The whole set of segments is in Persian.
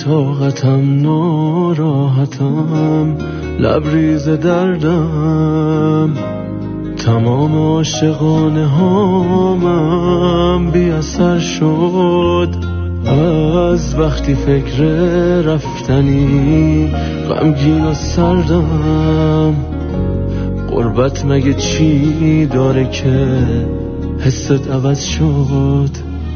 طاقتم، ناراحتم، لبریز دردم، تمام عاشقانه هامم بی اثر شد از وقتی فکر رفتنی، غمگین و سردم. غربت مگه چی داره که حست عوض شد؟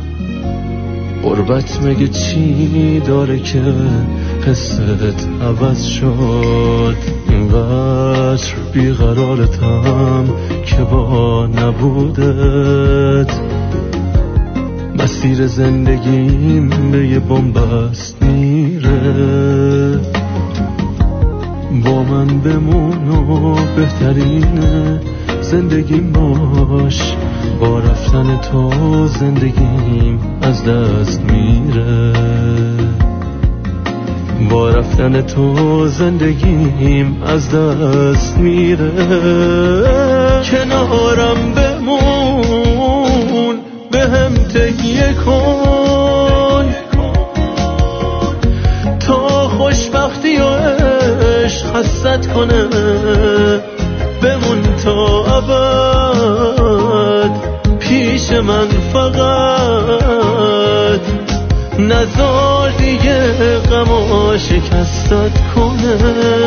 غربت مگه چی داره که حست عوض شد؟ اینقدر بیقرارتم که با نبودت مسیر زندگیم به یه بن‌بست میره. با من بمون و بهترین زندگیم باش، با رفتن تو زندگیم از دست میره. با رفتن تو زندگیم از دست میره. کنارم بمون، به هم تکیه کن تا خوشبختی و عشق حست کنه. بمون تا ابد پیش من فقط، نذار دیگه غما شکستت کنه.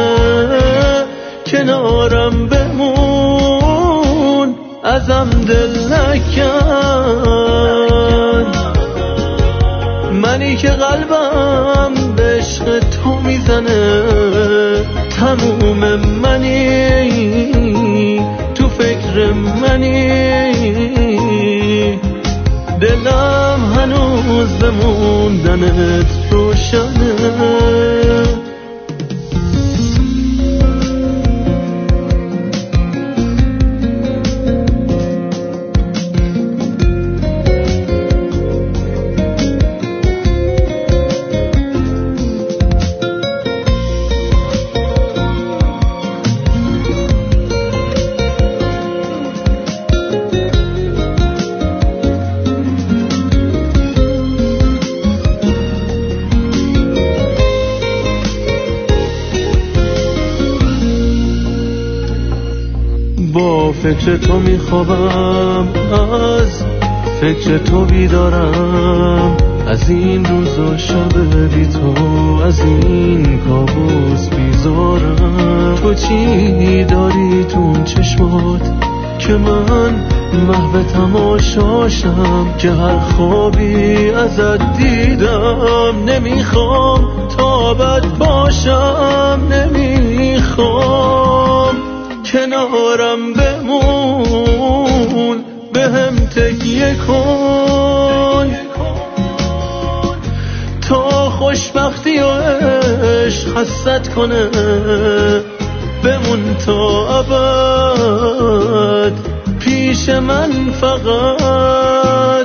کنارم بمون، ازم دل نکن، منی که قلبم به عشق تو میزنه. تموم منی، تو فکر منی، دلم هنوز به موندنت روشنه. با فکر تو میخوابم، از فکر تو بیدارم، از این روز و شب بی تو، از این کابوس بیزارم. تو چی داری تو اون چشمات که من محو تماشاشم؟ که هر خوابی ازت دیدم، نمیخوام تا بد باشم، نمیخوام. کنارم بمون، به هم تکیه کن تا خوشبختی و عشق حست کنه. بمون تا ابد پیش من فقط،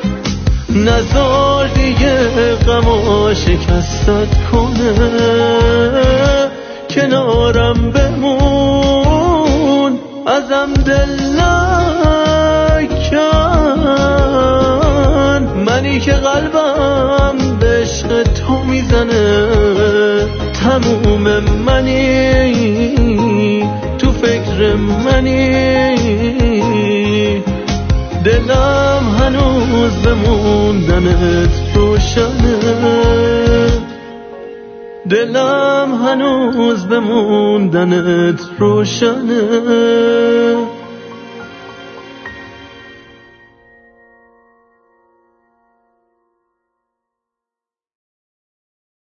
نذار دیگه غما شکستت کنه. کنارم بمون، ازم دل نکن، منی که قلبم به عشق تو میزنه. تموم منی، تو فکر منی، دلم هنوز به موندنت روشنه. دلم هنوز به موندنت روشنه.